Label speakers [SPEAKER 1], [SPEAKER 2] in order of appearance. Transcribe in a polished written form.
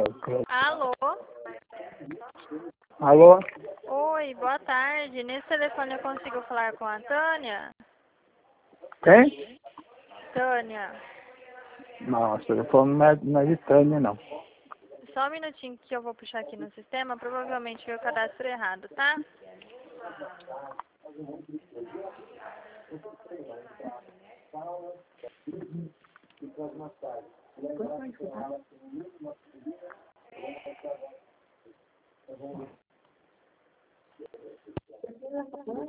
[SPEAKER 1] Alô?
[SPEAKER 2] Alô?
[SPEAKER 1] Oi, boa tarde. Nesse telefone eu consigo falar com a Tânia?
[SPEAKER 2] Quem?
[SPEAKER 1] Tânia.
[SPEAKER 2] Não, o telefone não é de Tânia, não.
[SPEAKER 1] Só um minutinho que eu vou puxar aqui no sistema. Provavelmente foi o cadastro errado, tá?